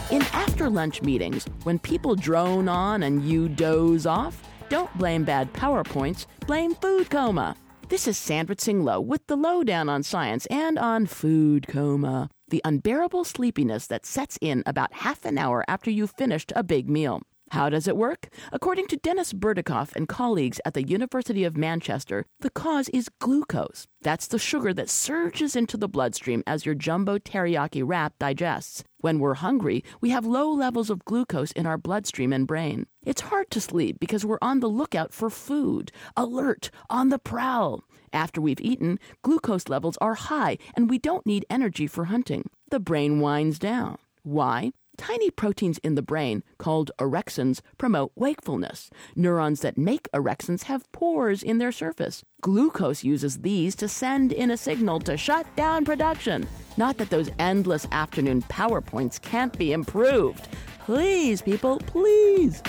In after-lunch meetings, when people drone on and you doze off, don't blame bad PowerPoints, blame food coma. This is Sandra Tsing Loh with the lowdown on science and on food coma, the unbearable sleepiness that sets in about half an hour after you've finished a big meal. How does it work? According to Dennis Burdikoff and colleagues at the University of Manchester, the cause is glucose. That's the sugar that surges into the bloodstream as your jumbo teriyaki wrap digests. When we're hungry, we have low levels of glucose in our bloodstream and brain. It's hard to sleep because we're on the lookout for food, alert, on the prowl. After we've eaten, glucose levels are high and we don't need energy for hunting. The brain winds down. Why? Tiny proteins in the brain, called orexins, promote wakefulness. Neurons that make orexins have pores in their surface. Glucose uses these to send in a signal to shut down production. Not that those endless afternoon PowerPoints can't be improved. Please, people, please.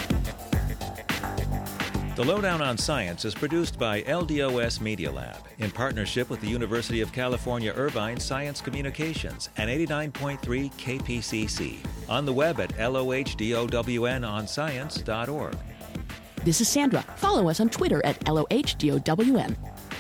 The Lowdown on Science is produced by LDOS Media Lab in partnership with the University of California, Irvine Science Communications and 89.3 KPCC. On the web at LOHDOWNonscience.org. This is Sandra. Follow us on Twitter at LOHDOWN.